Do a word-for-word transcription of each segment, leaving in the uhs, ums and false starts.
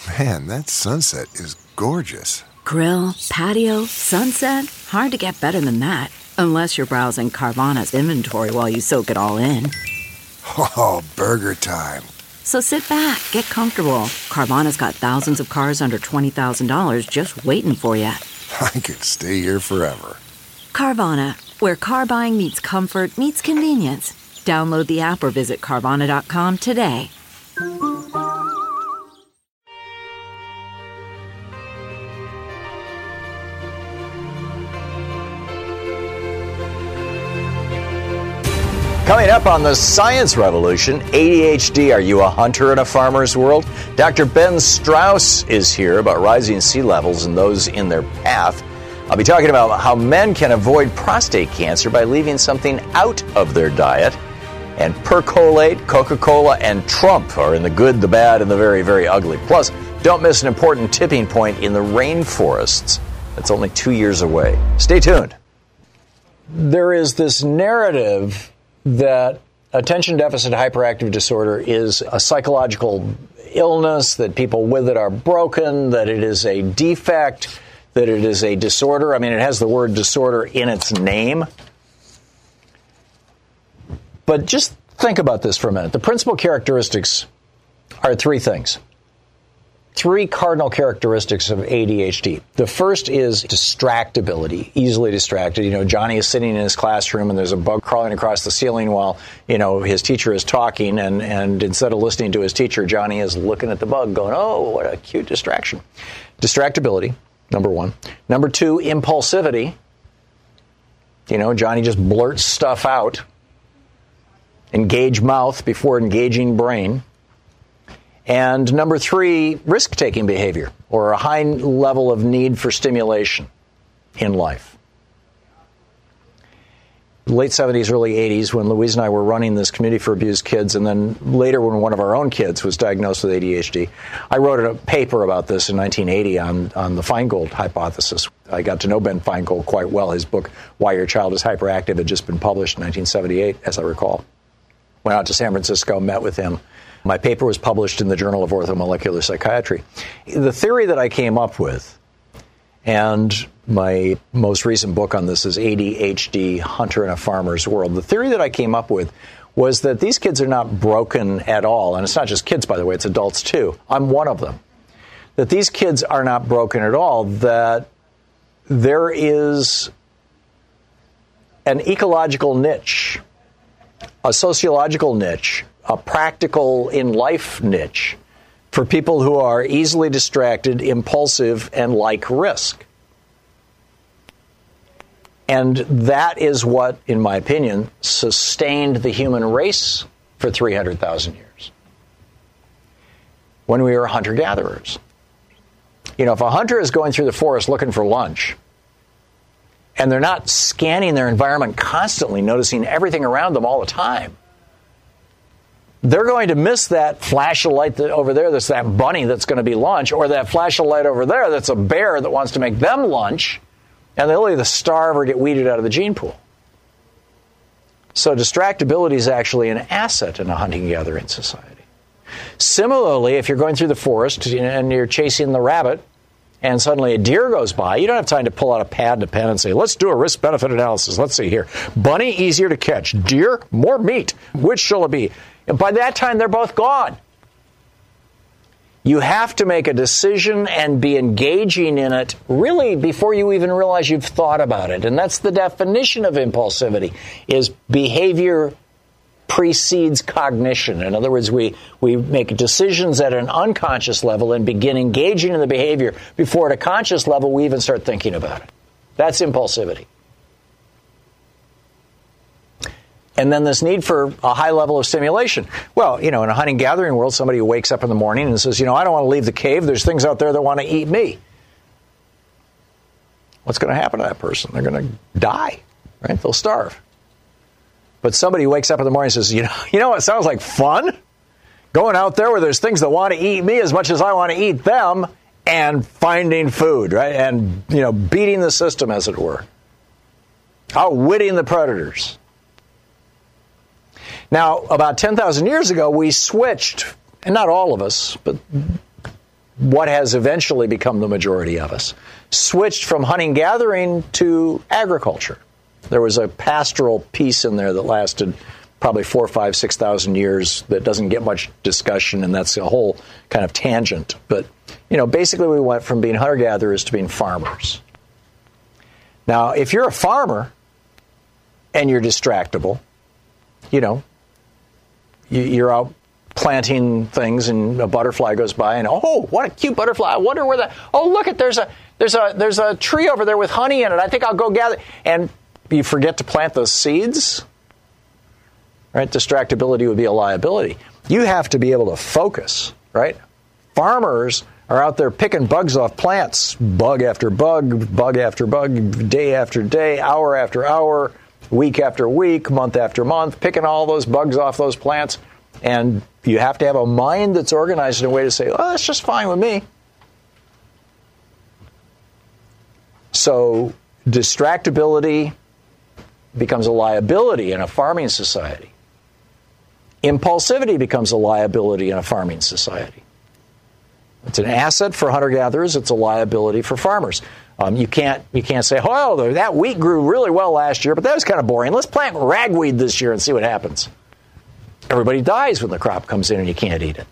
Man, that sunset is gorgeous. Grill, patio, sunset. Hard to get better than that. Unless you're browsing Carvana's inventory while you soak it all in. Oh, burger time. So sit back, get comfortable. Carvana's got thousands of cars under twenty thousand dollars just waiting for you. I could stay here forever. Carvana, where car buying meets comfort, meets convenience. Download the app or visit Carvana dot com today. Coming up on the Science Revolution, A D H D, are you a hunter in a farmer's world? Doctor Ben Strauss is here about rising sea levels and those in their path. I'll be talking about how men can avoid prostate cancer by leaving something out of their diet. And percolate, Coca-Cola, and Trump are in the good, the bad, and the very, very ugly. Plus, don't miss an important tipping point in the rainforests. That's only two years away. Stay tuned. There is this narrative that attention deficit hyperactive disorder is a psychological illness, that people with it are broken, that it is a defect, that it is a disorder. I mean, it has the word disorder in its name. But just think about this for a minute. The principal characteristics are three things. Three cardinal characteristics of A D H D. The first is distractibility, easily distracted. You know, Johnny is sitting in his classroom and there's a bug crawling across the ceiling while, you know, his teacher is talking, and, and instead of listening to his teacher, Johnny is looking at the bug going, oh, what a cute distraction. Distractibility, number one. Number two, impulsivity. You know, Johnny just blurts stuff out. Engage mouth before engaging brain. And number three, risk-taking behavior, or a high level of need for stimulation in life. Late seventies, early eighties, when Louise and I were running this community for abused kids, and then later when one of our own kids was diagnosed with A D H D, I wrote a paper about this in nineteen eighty on, on the Feingold hypothesis. I got to know Ben Feingold quite well. His book, Why Your Child is Hyperactive, had just been published in nineteen seventy-eight, as I recall. Went out to San Francisco, met with him. My paper was published in the Journal of Orthomolecular Psychiatry. The theory that I came up with, and my most recent book on this is A D H D, Hunter in a Farmer's World. The theory that I came up with was that these kids are not broken at all. And it's not just kids, by the way, it's adults too. I'm one of them. That these kids are not broken at all, that there is an ecological niche, a sociological niche, a practical in life niche for people who are easily distracted, impulsive, and like risk. And that is what, in my opinion, sustained the human race for three hundred thousand years. When we were hunter-gatherers. You know, if a hunter is going through the forest looking for lunch, and they're not scanning their environment constantly, noticing everything around them all the time, they're going to miss that flash of light that over there that's that bunny that's going to be lunch, or that flash of light over there that's a bear that wants to make them lunch, and they'll either starve or get weeded out of the gene pool. So distractibility is actually an asset in a hunting-gathering society. Similarly, if you're going through the forest and you're chasing the rabbit, and suddenly a deer goes by, you don't have time to pull out a pad and a pen and say, let's do a risk-benefit analysis. Let's see here. Bunny, easier to catch. Deer, more meat. Which shall it be? And by that time, they're both gone. You have to make a decision and be engaging in it really before you even realize you've thought about it. And that's the definition of impulsivity, is behavior precedes cognition. In other words, we, we make decisions at an unconscious level and begin engaging in the behavior before at a conscious level we even start thinking about it. That's impulsivity. And then this need for a high level of stimulation. Well, you know, in a hunting-gathering world, somebody who wakes up in the morning and says, you know, I don't want to leave the cave. There's things out there that want to eat me. What's going to happen to that person? They're going to die, right? They'll starve. But somebody who wakes up in the morning and says, you know, you know what sounds like fun? Going out there where there's things that want to eat me as much as I want to eat them, and finding food, right? And, you know, beating the system, as it were. Outwitting the predators. Now, about ten thousand years ago, we switched, and not all of us, but what has eventually become the majority of us, switched from hunting-gathering to agriculture. There was a pastoral piece in there that lasted probably four, five, six thousand years that doesn't get much discussion, and that's a whole kind of tangent. But, you know, basically we went from being hunter-gatherers to being farmers. Now, if you're a farmer and you're distractible, you know, you're out planting things and a butterfly goes by and, oh, what a cute butterfly. I wonder where that, oh, look, it, there's a there's a there's a tree over there with honey in it. I think I'll go gather. And you forget to plant those seeds. Right? Distractibility would be a liability. You have to be able to focus, right? Farmers are out there picking bugs off plants, bug after bug, bug after bug, day after day, hour after hour, week after week, month after month, picking all those bugs off those plants. And you have to have a mind that's organized in a way to say, oh, that's just fine with me. So distractibility becomes a liability in a farming society. Impulsivity becomes a liability in a farming society. It's an asset for hunter-gatherers. It's a liability for farmers. Um, you can't you can't say, oh, that wheat grew really well last year, but that was kind of boring. Let's plant ragweed this year and see what happens. Everybody dies when the crop comes in and you can't eat it.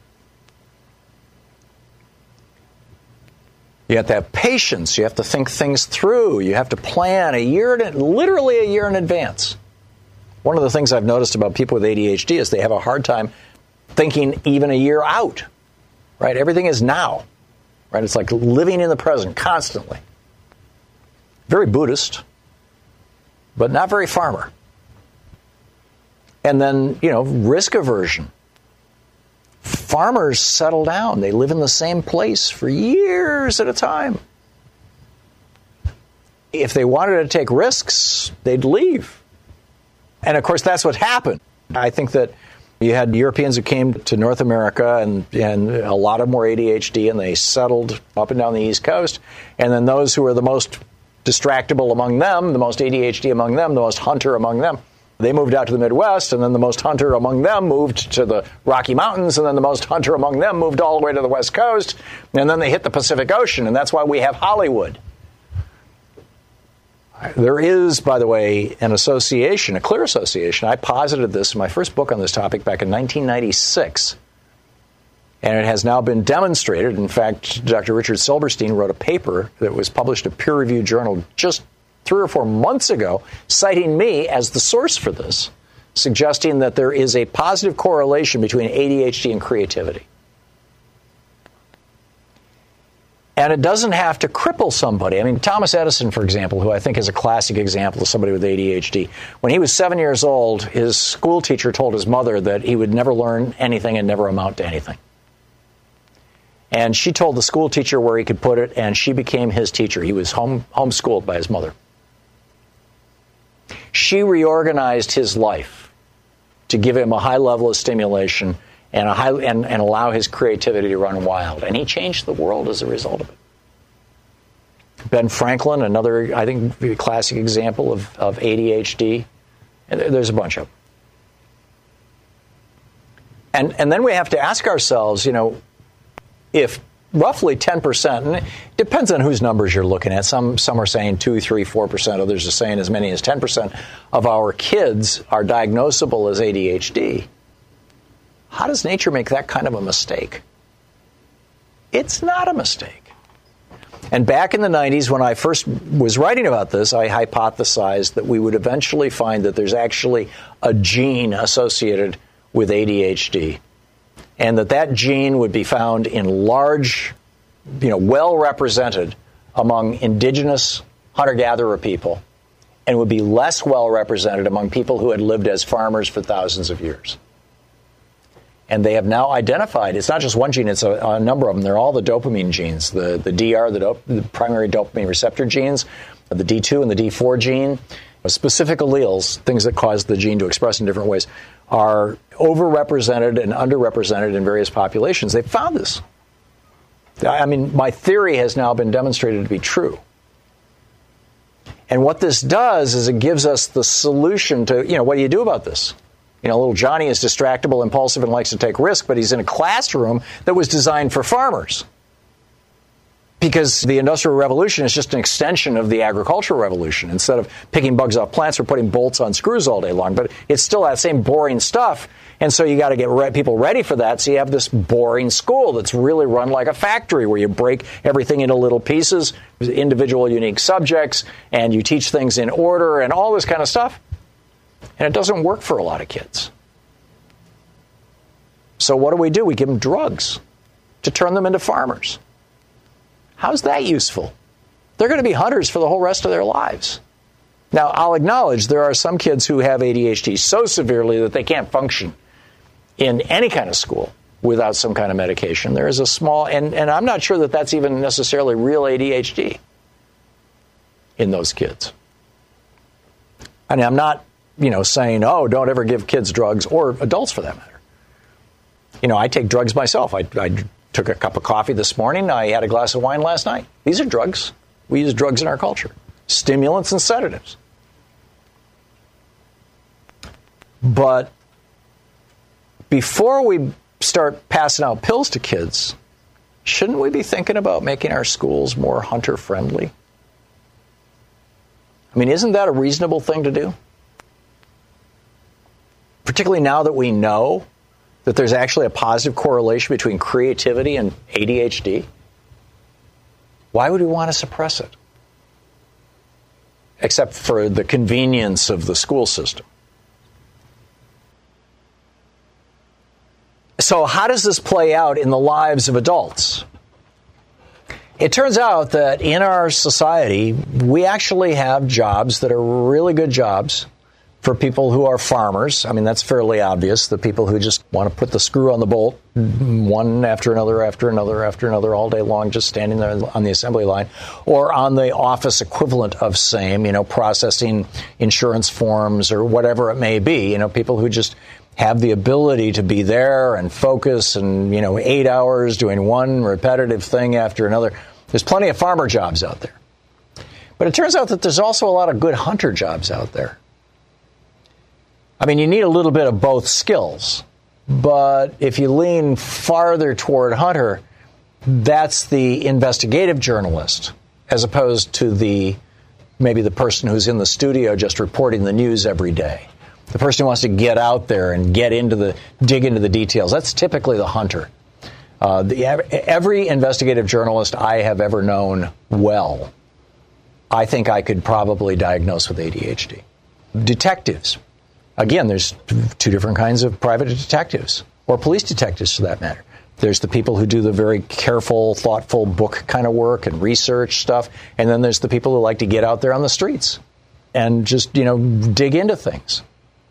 You have to have patience. You have to think things through. You have to plan a year, literally a year in advance. One of the things I've noticed about people with A D H D is they have a hard time thinking even a year out, right? Everything is now, right? It's like living in the present constantly. Very Buddhist, but not very farmer. And then, you know, risk aversion. Farmers settle down. They live in the same place for years at a time. If they wanted to take risks, they'd leave. And, of course, that's what happened. I think that you had Europeans who came to North America, and, and a lot of them were A D H D, and they settled up and down the East Coast. And then those who were the most distractible among them, the most A D H D among them, the most hunter among them, they moved out to the Midwest, and then the most hunter among them moved to the Rocky Mountains, and then the most hunter among them moved all the way to the West Coast, and then they hit the Pacific Ocean, and that's why we have Hollywood. There is, by the way, an association, a clear association. I posited this in my first book on this topic back in nineteen ninety-six, and it has now been demonstrated. In fact, Doctor Richard Silberstein wrote a paper that was published in a peer-reviewed journal just three or four months ago, citing me as the source for this, suggesting that there is a positive correlation between A D H D and creativity. And it doesn't have to cripple somebody. I mean, Thomas Edison, for example, who I think is a classic example of somebody with A D H D, when he was seven years old, his school teacher told his mother that he would never learn anything and never amount to anything. And she told the school teacher where he could put it, and she became his teacher. He was home homeschooled by his mother. She reorganized his life to give him a high level of stimulation and, a high, and, and allow his creativity to run wild. And he changed the world as a result of it. Ben Franklin, another, I think, classic example of, of A D H D. And there's a bunch of them. And, and then we have to ask ourselves, you know, if roughly ten percent, and it depends on whose numbers you're looking at. Some some are saying two, three, four percent. Others are saying as many as ten percent of our kids are diagnosable as A D H D. How does nature make that kind of a mistake? It's not a mistake. And back in the nineties, when I first was writing about this, I hypothesized that we would eventually find that there's actually a gene associated with A D H D. And that that gene would be found in large, you know, well represented among indigenous hunter-gatherer people, and would be less well represented among people who had lived as farmers for thousands of years. And they have now identified, it's not just one gene, it's a, a number of them. They're all the dopamine genes, the, the D R, the, dop- the primary dopamine receptor genes, the D two and the D four gene. Specific alleles, things that cause the gene to express in different ways, are overrepresented and underrepresented in various populations. They've found this. I mean, my theory has now been demonstrated to be true. And what this does is it gives us the solution to, you know, what do you do about this? You know, little Johnny is distractible, impulsive, and likes to take risks, but he's in a classroom that was designed for farmers. Because the Industrial Revolution is just an extension of the agricultural revolution. Instead of picking bugs off plants, we're putting bolts on screws all day long. But it's still that same boring stuff. And so you got to get re- people ready for that. So you have this boring school that's really run like a factory where you break everything into little pieces, individual unique subjects, and you teach things in order and all this kind of stuff. And it doesn't work for a lot of kids. So what do we do? We give them drugs to turn them into farmers. How's that useful? They're going to be hunters for the whole rest of their lives. Now, I'll acknowledge there are some kids who have A D H D so severely that they can't function in any kind of school without some kind of medication. There is a small, and, and I'm not sure that that's even necessarily real A D H D in those kids. I mean, I'm not, you know, saying, oh, don't ever give kids drugs, or adults for that matter. You know, I take drugs myself. I, I took a cup of coffee this morning. I had a glass of wine last night. These are drugs. We use drugs in our culture. Stimulants and sedatives. But before we start passing out pills to kids, shouldn't we be thinking about making our schools more hunter-friendly? I mean, isn't that a reasonable thing to do? Particularly now that we know that there's actually a positive correlation between creativity and A D H D? Why would we want to suppress it? Except for the convenience of the school system. So how does this play out in the lives of adults? It turns out that in our society, we actually have jobs that are really good jobs for people who are farmers. I mean, that's fairly obvious. The people who just want to put the screw on the bolt, one after another, after another, after another, all day long, just standing there on the assembly line, or on the office equivalent of same, you know, processing insurance forms or whatever it may be. You know, people who just have the ability to be there and focus and, you know, eight hours doing one repetitive thing after another. There's plenty of farmer jobs out there. But it turns out that there's also a lot of good hunter jobs out there. I mean, you need a little bit of both skills, but if you lean farther toward hunter, that's the investigative journalist, as opposed to the maybe the person who's in the studio just reporting the news every day. The person who wants to get out there and get into the, dig into the details. That's typically the hunter. Uh, the, every investigative journalist I have ever known well, I think I could probably diagnose with A D H D. Detectives. Again, there's two different kinds of private detectives, or police detectives for that matter. There's the people who do the very careful, thoughtful book kind of work and research stuff, and then there's the people who like to get out there on the streets and just, you know, dig into things.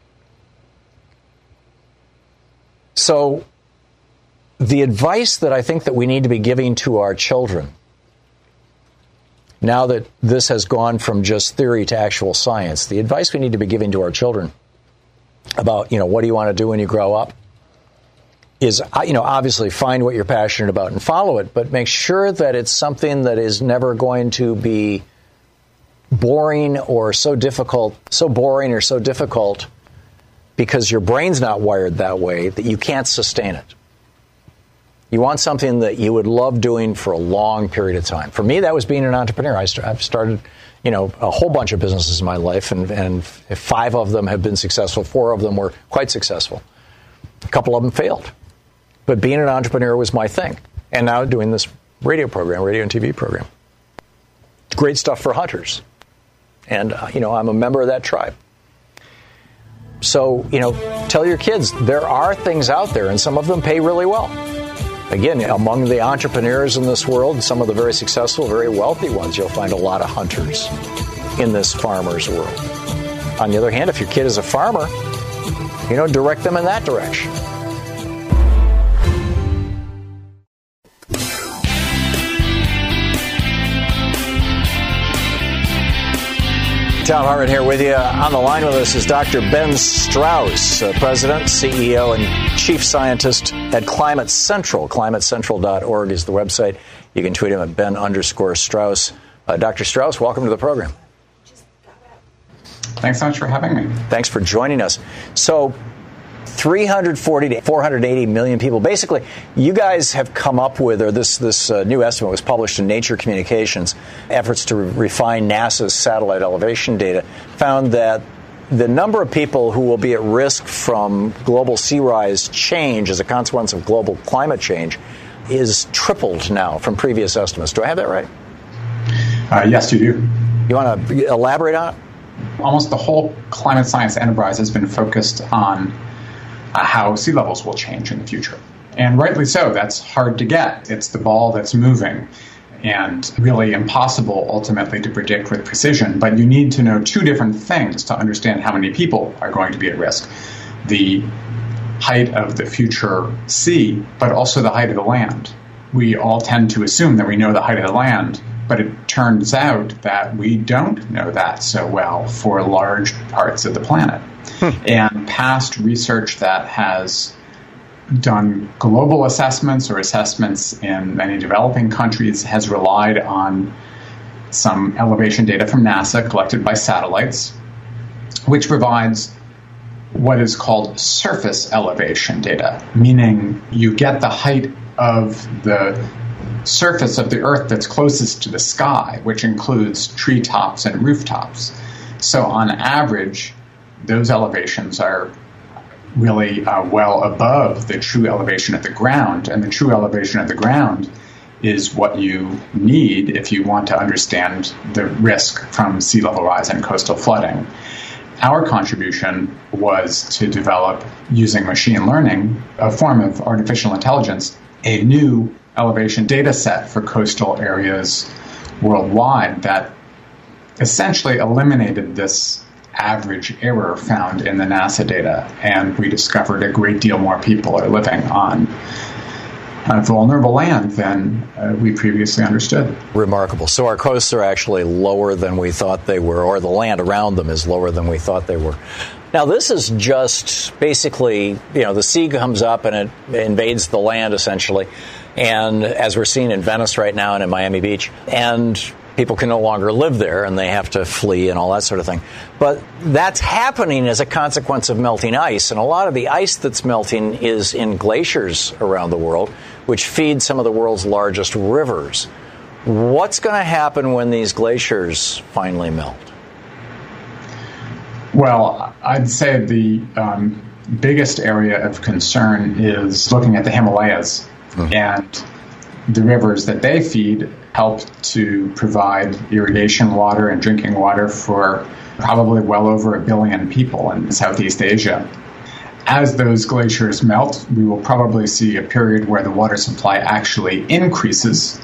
So the advice that I think that we need to be giving to our children, now that this has gone from just theory to actual science, the advice we need to be giving to our children about, you know, what do you want to do when you grow up is, you know, obviously find what you're passionate about and follow it, but make sure that it's something that is never going to be boring or so difficult, so boring or so difficult because your brain's not wired that way that you can't sustain it. You want something that you would love doing for a long period of time. For me, that was being an entrepreneur. I st- I've started, you know, a whole bunch of businesses in my life, and, and five of them have been successful. Four of them were quite successful. A couple of them failed. But being an entrepreneur was my thing. And now doing this radio program, radio and T V program. Great stuff for hunters. And, uh, you know, I'm a member of that tribe. So, you know, tell your kids there are things out there, and some of them pay really well. Again, among the entrepreneurs in this world, some of the very successful, very wealthy ones, you'll find a lot of hunters in this farmer's world. On the other hand, if your kid is a farmer, you know, direct them in that direction. Tom Hartman here with you. On the line with us is Doctor Ben Strauss, uh, President, C E O, and Chief Scientist at Climate Central. climate central dot org is the website. You can tweet him at Ben underscore Strauss. Uh, Doctor Strauss, welcome to the program. Thanks so much for having me. Thanks for joining us. So, three hundred forty to four hundred eighty million people. Basically, you guys have come up with, or this this uh, new estimate was published in Nature Communications, efforts to re- refine NASA's satellite elevation data, found that the number of people who will be at risk from global sea rise change as a consequence of global climate change is tripled now from previous estimates. Do I have that right? Uh, yes, you do. You want to elaborate on it? Almost the whole climate science enterprise has been focused on uh, how sea levels will change in the future. And rightly so. That's hard to get. It's the ball that's moving and really impossible ultimately to predict with precision. But you need to know two different things to understand how many people are going to be at risk. The height of the future sea, but also the height of the land. We all tend to assume that we know the height of the land, but it turns out that we don't know that so well for large parts of the planet. Hmm. And past research that has done global assessments or assessments in many developing countries has relied on some elevation data from NASA collected by satellites, which provides what is called surface elevation data, meaning you get the height of the surface of the Earth that's closest to the sky, which includes treetops and rooftops. So on average, those elevations are really uh, well above the true elevation of the ground, and the true elevation of the ground is what you need if you want to understand the risk from sea level rise and coastal flooding. Our contribution was to develop, using machine learning, a form of artificial intelligence, a new elevation data set for coastal areas worldwide that essentially eliminated this average error found in the NASA data. And we discovered a great deal more people are living on uh, vulnerable land than uh, we previously understood. Remarkable. So our coasts are actually lower than we thought they were, or the land around them is lower than we thought they were. Now, this is just basically, you know, the sea comes up and it invades the land, essentially. And as we're seeing in Venice right now and in Miami Beach, and people can no longer live there and they have to flee and all that sort of thing. But that's happening as a consequence of melting ice. And a lot of the ice that's melting is in glaciers around the world, which feed some of the world's largest rivers. What's going to happen when these glaciers finally melt? Well, I'd say the um, biggest area of concern is looking at the Himalayas. Mm-hmm. And the rivers that they feed help to provide irrigation water and drinking water for probably well over a billion people in Southeast Asia. As those glaciers melt, we will probably see a period where the water supply actually increases,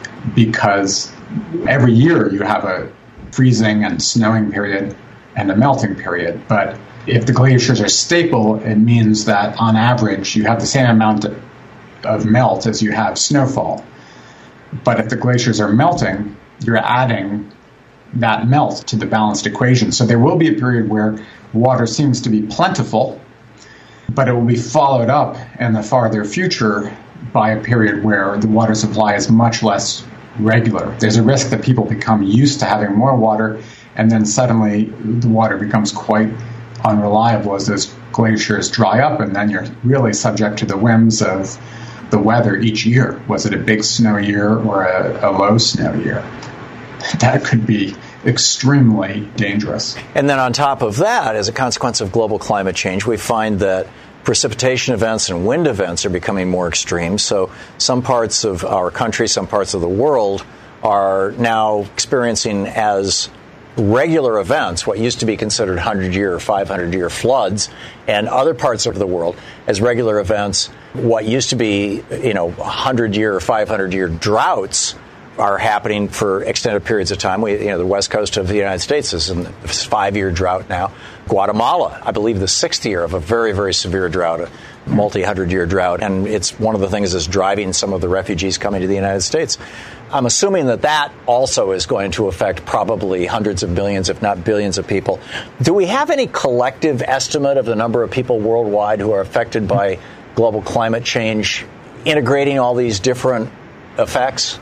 because every year you have a freezing and snowing period and a melting period. But if the glaciers are stable, it means that on average you have the same amount of of melt as you have snowfall. But if the glaciers are melting, you're adding that melt to the balanced equation. So there will be a period where water seems to be plentiful, but it will be followed up in the farther future by a period where the water supply is much less regular. There's a risk that people become used to having more water, and then suddenly the water becomes quite unreliable as those glaciers dry up, and then you're really subject to the whims of the weather each year. Was it a big snow year or a, a low snow year? That could be extremely dangerous. And then on top of that, as a consequence of global climate change, we find that precipitation events and wind events are becoming more extreme. So some parts of our country, some parts of the world are now experiencing as regular events what used to be considered hundred-year or five hundred-year floods, and other parts of the world as regular events what used to be, you know, hundred-year or five hundred-year droughts are happening for extended periods of time. We, you know, the west coast of the United States is in this five-year drought now. Guatemala, I believe, the sixth year of a very, very severe drought, a multi-hundred-year drought, and it's one of the things that's driving some of the refugees coming to the United States. I'm assuming that that also is going to affect probably hundreds of millions, if not billions of people. Do we have any collective estimate of the number of people worldwide who are affected by global climate change, integrating all these different effects?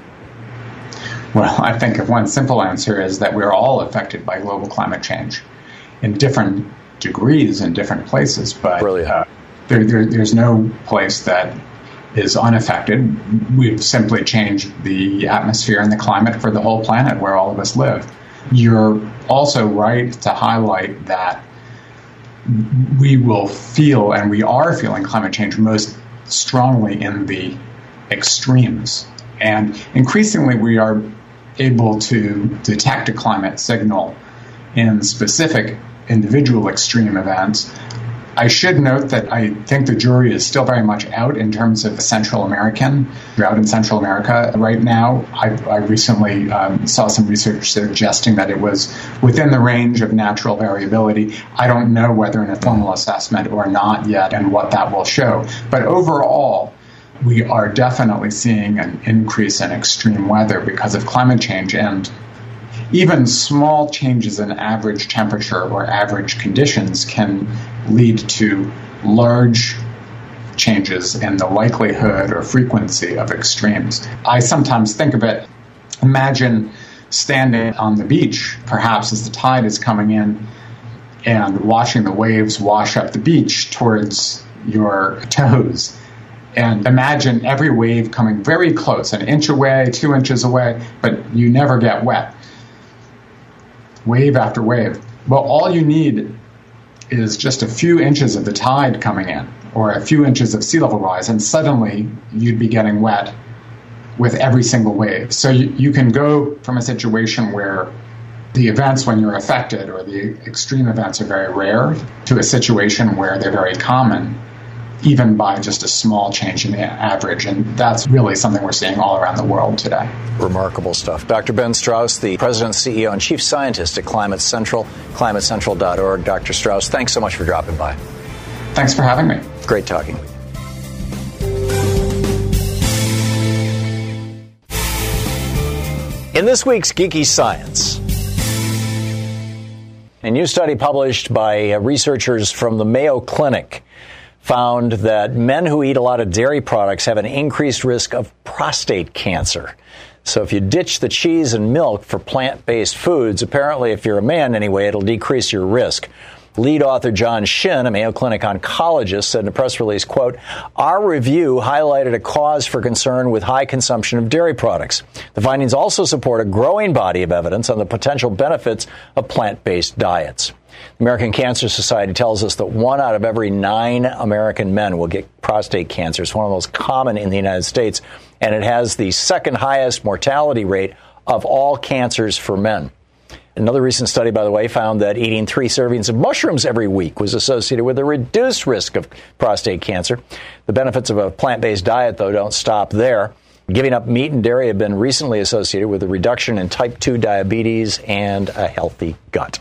Well, I think one simple answer is that we're all affected by global climate change in different degrees in different places. But uh, there, there, there's no place that is unaffected. We've simply changed the atmosphere and the climate for the whole planet where all of us live. You're also right to highlight that we will feel, and we are feeling, climate change most strongly in the extremes. And increasingly, we are able to detect a climate signal in specific individual extreme events. I should note that I think the jury is still very much out in terms of Central American, drought in Central America right now. I, I recently um, saw some research suggesting that it was within the range of natural variability. I don't know whether in a formal assessment or not yet and what that will show. But overall, we are definitely seeing an increase in extreme weather because of climate change, and even small changes in average temperature or average conditions can lead to large changes in the likelihood or frequency of extremes. I sometimes think of it, imagine standing on the beach, perhaps as the tide is coming in, and watching the waves wash up the beach towards your toes. And imagine every wave coming very close, an inch away, two inches away, but you never get wet. Wave after wave. Well, all you need is just a few inches of the tide coming in, or a few inches of sea level rise, and suddenly you'd be getting wet with every single wave. So you, you can go from a situation where the events when you're affected, or the extreme events, are very rare, to a situation where they're very common, even by just a small change in the average. And that's really something we're seeing all around the world today. Remarkable stuff. Doctor Ben Strauss, the President, C E O, and Chief Scientist at Climate Central, climate central dot org. Doctor Strauss, thanks so much for dropping by. Thanks for having me. Great talking with you. In this week's Geeky Science, a new study published by researchers from the Mayo Clinic found that men who eat a lot of dairy products have an increased risk of prostate cancer. So if you ditch the cheese and milk for plant-based foods, apparently if you're a man anyway, it'll decrease your risk. Lead author John Shin, a Mayo Clinic oncologist, said in a press release, quote, "Our review highlighted a cause for concern with high consumption of dairy products. The findings also support a growing body of evidence on the potential benefits of plant-based diets." The American Cancer Society tells us that one out of every nine American men will get prostate cancer. It's one of the most common in the United States, and it has the second highest mortality rate of all cancers for men. Another recent study, by the way, found that eating three servings of mushrooms every week was associated with a reduced risk of prostate cancer. The benefits of a plant-based diet, though, don't stop there. Giving up meat and dairy have been recently associated with a reduction in type two diabetes and a healthy gut.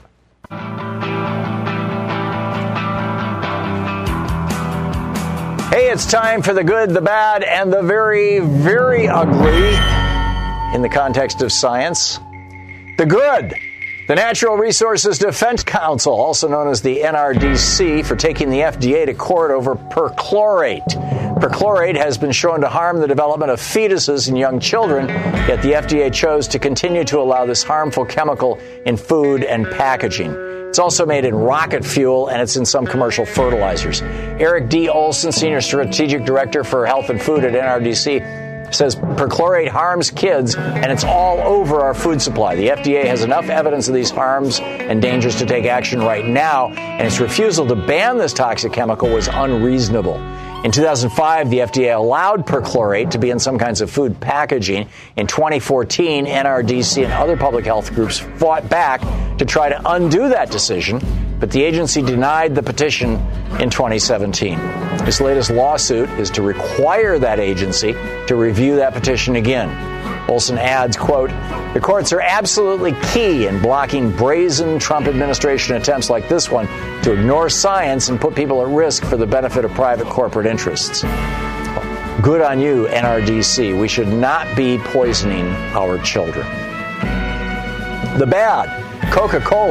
Hey, it's time for the good, the bad, and the very, very ugly in the context of science. The good. The Natural Resources Defense Council, also known as the N R D C, for taking the F D A to court over perchlorate. Perchlorate has been shown to harm the development of fetuses in young children, yet the F D A chose to continue to allow this harmful chemical in food and packaging. It's also made in rocket fuel, and it's in some commercial fertilizers. Eric D. Olson, Senior Strategic Director for Health and Food at N R D C, says perchlorate harms kids, and it's all over our food supply. The F D A has enough evidence of these harms and dangers to take action right now, and its refusal to ban this toxic chemical was unreasonable. In two thousand five, the F D A allowed perchlorate to be in some kinds of food packaging. In twenty fourteen, N R D C and other public health groups fought back to try to undo that decision, but the agency denied the petition in twenty seventeen. This latest lawsuit is to require that agency to review that petition again. Olson adds, quote, "The courts are absolutely key in blocking brazen Trump administration attempts like this one to ignore science and put people at risk for the benefit of private corporate interests." Good on you, N R D C. We should not be poisoning our children. The bad. Coca-Cola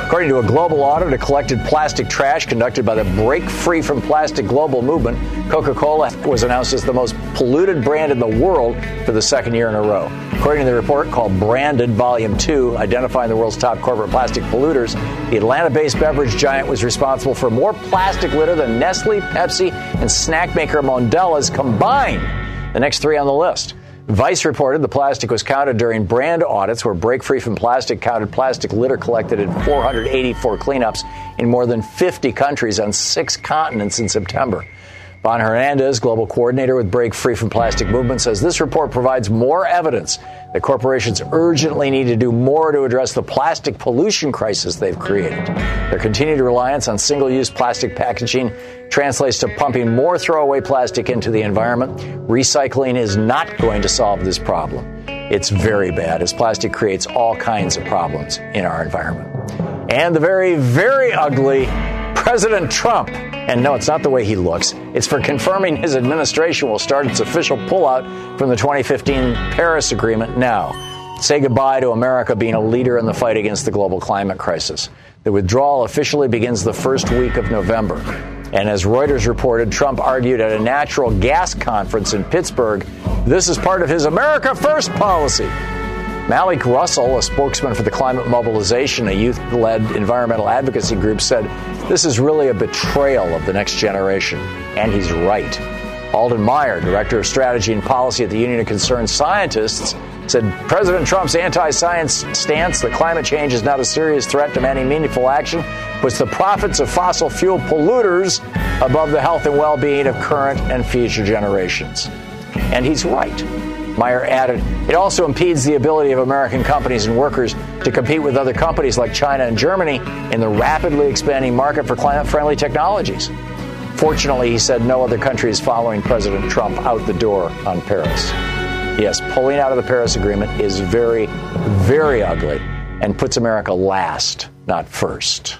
According to a global audit of collected plastic trash conducted by the Break Free from Plastic Global Movement, Coca-Cola was announced as the most polluted brand in the world for the second year in a row. According to the report called Branded Volume two, identifying the world's top corporate plastic polluters, the Atlanta-based beverage giant was responsible for more plastic litter than Nestle, Pepsi, and snack maker Mondelez combined, the next three on the list. Vice reported the plastic was counted during brand audits where Break Free from Plastic counted plastic litter collected in four hundred eighty-four cleanups in more than fifty countries on six continents in September. Juan Hernandez, global coordinator with Break Free from Plastic Movement, says this report provides more evidence that corporations urgently need to do more to address the plastic pollution crisis they've created. Their continued reliance on single-use plastic packaging translates to pumping more throwaway plastic into the environment. Recycling is not going to solve this problem. It's very bad, as plastic creates all kinds of problems in our environment. And the very, very ugly President Trump. And no, it's not the way he looks. It's for confirming his administration will start its official pullout from the twenty fifteen Paris Agreement now. Say goodbye to America being a leader in the fight against the global climate crisis. The withdrawal officially begins the first week of November. And as Reuters reported, Trump argued at a natural gas conference in Pittsburgh, this is part of his America First policy. Malik Russell, a spokesman for the Climate Mobilization, a youth-led environmental advocacy group, said this is really a betrayal of the next generation. And he's right. Alden Meyer, director of strategy and policy at the Union of Concerned Scientists, said President Trump's anti-science stance that climate change is not a serious threat to any meaningful action puts the profits of fossil fuel polluters above the health and well-being of current and future generations. And he's right. Meyer added, it also impedes the ability of American companies and workers to compete with other companies like China and Germany in the rapidly expanding market for climate-friendly technologies. Fortunately, he said no other country is following President Trump out the door on Paris. Yes, pulling out of the Paris Agreement is very, very ugly and puts America last, not first.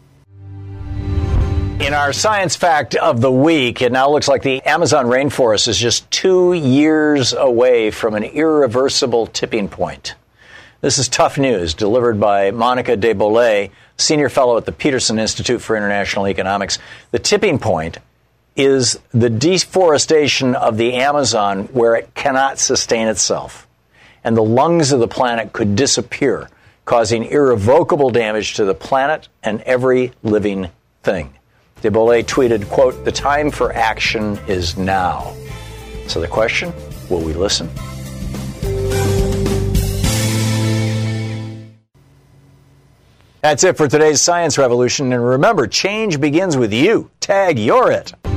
In our science fact of the week, it now looks like the Amazon rainforest is just two years away from an irreversible tipping point. This is tough news delivered by Monica de Bollay, senior fellow at the Peterson Institute for International Economics. The tipping point is the deforestation of the Amazon where it cannot sustain itself. And the lungs of the planet could disappear, causing irrevocable damage to the planet and every living thing. De Bollay tweeted, quote, the time for action is now. So the question, will we listen? That's it for today's Science Revolution. And remember, change begins with you. Tag, you're it.